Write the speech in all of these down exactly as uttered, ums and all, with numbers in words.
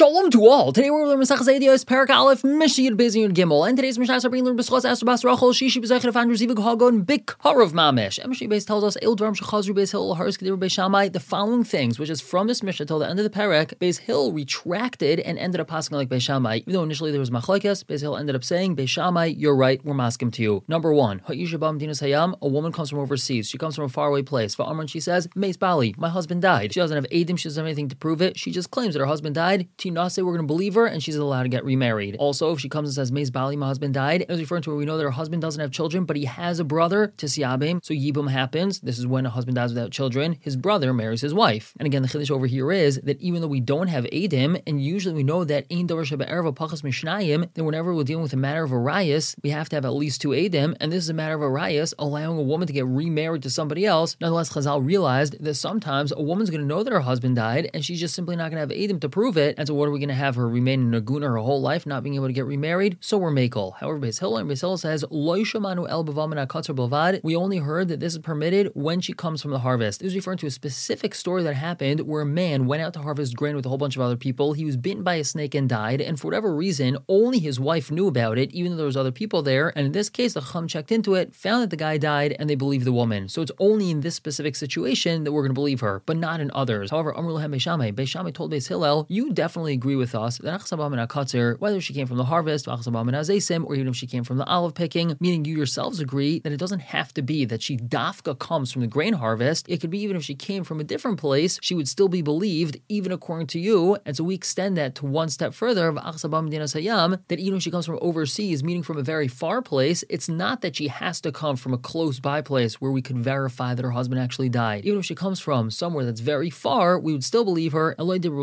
Shalom to all. Today we're learning Masechus Eidos, Perek Aleph, Mishnah Yud Beis Yud Gimel, and today's Mishnah is being learned B'schos Esther Bas Rachel Shishi B'Zeicher of Andrew Zivig Hagon Bikarav Mamish. And Mishnah Beis tells us El Dvarim Shechazru Beis Hill Haris Kedir Beis Shammai. The following things, which is from this Mishnah till the end of the Perek, Beis Hill retracted and ended up passing like Beis Shammai. Even though initially there was Machlokes, Beis Hill ended up saying, Beis Shammai, you're right, we're maskim to you. Number one, Ha'isha Bam Dinas Hayam. A woman comes from overseas. She comes from a faraway place. Va'amran, she says, Meis Bali, my husband died. She doesn't have Eidim. She doesn't have anything to prove it. She just claims that her husband died. Tinase, we're going to believe her, and she's allowed to get remarried. Also, if she comes and says, Meis Bali, my husband died, it's referring to where we know that her husband doesn't have children, but he has a brother, Tisyabim. So Yibum happens. This is when a husband dies without children. His brother marries his wife. And again, the chiddush over here is that even though we don't have Eidim, and usually we know that Ein Davar Shebe'erev Pachas Mishnayim, then whenever we're dealing with a matter of arayas, we have to have at least two Eidim, and this is a matter of arayas, allowing a woman to get remarried to somebody else. Nonetheless, Chazal realized that sometimes a woman's going to know that her husband died, and she's just simply not going to have Eidim to prove it. And so what are we going to have her remain in Naguna her whole life, not being able to get remarried? So we're makel. However, Beis Hillel and Beis Hillel says, Lo shamanu el b'vamin ha'katzar b'lvad. We only heard that this is permitted when she comes from the harvest. This is referring to a specific story that happened where a man went out to harvest grain with a whole bunch of other people. He was bitten by a snake and died, and for whatever reason, only his wife knew about it, even though there was other people there. And in this case, the Chacham checked into it, found that the guy died, and they believed the woman. So it's only in this specific situation that we're going to believe her, but not in others. However, Amr Lahem Beis Shammai, Beis Shammai told Beis Hillel, you definitely agree with us that whether she came from the harvest, or even if she came from the olive picking, meaning you yourselves agree that it doesn't have to be that she dafka comes from the grain harvest. It could be even if she came from a different place, she would still be believed, even according to you. And so we extend that to one step further, that even if she comes from overseas, meaning from a very far place, it's not that she has to come from a close by place where we could verify that her husband actually died. Even if she comes from somewhere that's very far, we would still believe her.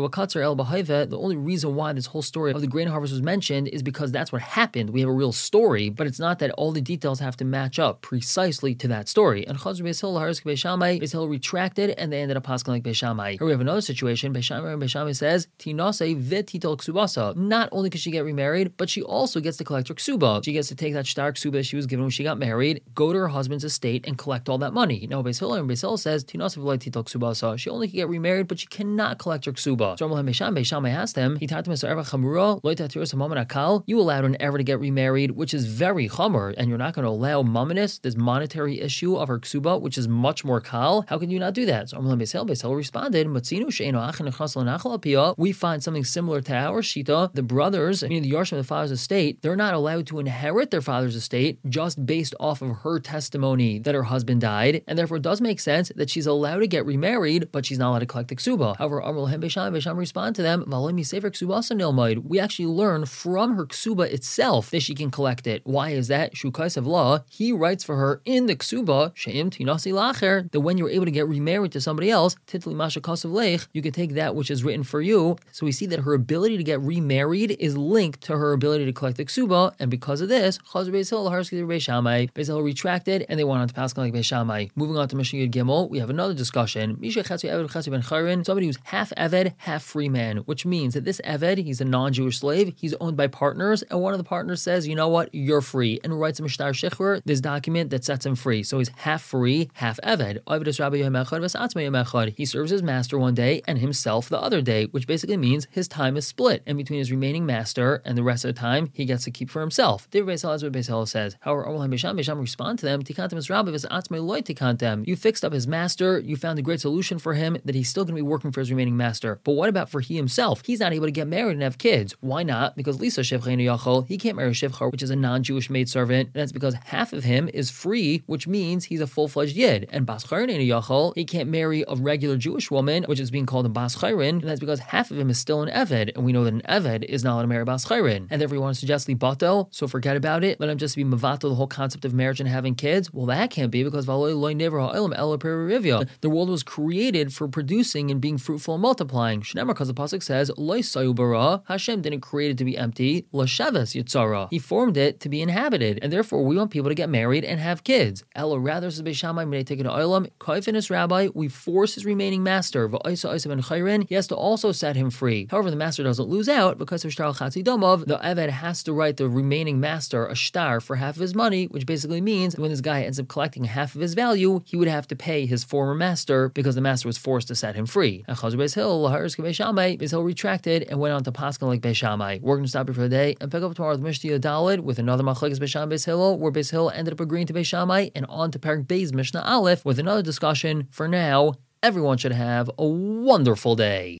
The only reason why this whole story of the grain harvest was mentioned is because that's what happened. We have a real story, but it's not that all the details have to match up precisely to that story. And Chazar Beis Hillel, Haris Beis Shammai, Beis Hillel retracted, and they ended up passing like Beis Shammai. Here we have another situation. Beis Shammai, Beis Shammai says, Tinase v'titol ksubasa. Not only does she get remarried, but she also gets to collect her ksuba. She gets to take that star ksuba that she was given when she got married, go to her husband's estate, and collect all that money. Now Beis Hillel and Beis Hillel says, Tinase v'titol ksubasa. She only can get remarried, but she cannot collect her ksuba. So Beis Shammai, Beis Shammai asked him, He talked to Mister Erva Chamura, Lo tatirus hamaman akal. You allowed an ever to get remarried, which is very chamur, and you're not going to allow mamanis, this monetary issue of her ksuba, which is much more kal. How can you not do that? So Amar Beis Hillel, Beis Hillel responded, we find something similar to our shita. The brothers, meaning the Yarshim of the father's estate, they're not allowed to inherit their father's estate just based off of her testimony that her husband died, and therefore it does make sense that she's allowed to get remarried, but she's not allowed to collect the ksuba. However, Amar Lahem Beis Shammai, Beis Shammai respond to them, we actually learn from her ksuba itself that she can collect it. Why is that? Shukaisav law, he writes for her in the ksuba, she'im tinasi lacher, that when you're able to get remarried to somebody else, titli masha kasav leich, you can take that which is written for you. So we see that her ability to get remarried is linked to her ability to collect the ksuba, and because of this, Chazar Beis Hillel, Haris Kedir Beis Shammai, Beis Hillel retracted, and they went on to pass like Beis Shammai. Moving on to Mishnah Yud Gimel, we have another discussion. Somebody who's half eved, half free man, which means that this eved, he's a non-Jewish slave, he's owned by partners, and one of the partners says, you know what, you're free, and writes a Mishtar Shechur, this document that sets him free. So he's half free, half eved. He serves his master one day and himself the other day, which basically means his time is split, and between his remaining master and the rest of the time, he gets to keep for himself. David Beis Hillel, as what Beis Hillel says. However, Beis Shammai respond to them, you fixed up his master, you found a great solution for him, that he's still going to be working for his remaining master. But what about for he himself? He's not able to get married and have kids. Why not? Because Lisa Shivcha Yachol, he can't marry Shivcha, which is a non-Jewish maidservant, and that's because half of him is free, which means he's a full-fledged Yid. And Bas Chayrin Yachol, he can't marry a regular Jewish woman, which is being called a Bas Chayrin, and that's because half of him is still an Eved, and we know that an Eved is not allowed to marry Bas Chayrin. And therefore you want to suggest Libato, so forget about it, let him just be Mavato, the whole concept of marriage and having kids. Well, that can't be, because the world was created for producing and being fruitful and multiplying. Shnemar, because the pasuk says, Hashem didn't create it to be empty. Lashavas Yitzara. He formed it to be inhabited, and therefore we want people to get married and have kids. Ella rather says Beis Shammai, when they take it to Olam, Kaifinus Rabbi, we force his remaining master, Va'isa Isa ben Chayrin, he has to also set him free. However, the master doesn't lose out because of Shtar Chatzi Domov. The Eved has to write the remaining master a shtar for half of his money, which basically means when this guy ends up collecting half of his value, he would have to pay his former master because the master was forced to set him free. And Chazar Beis Hillel, Haris Beis Shammai, Beis Hillel retracted and went on to Paskin like Beis Shammai. We're going to stop here for the day and pick up tomorrow with Mishnah Daled with another Machlekes Beis Shammai Beis Hillel, where Beis Hillel ended up agreeing to Beis Shammai, and on to Perek Beis Mishnah Aleph with another discussion. For now, everyone should have a wonderful day.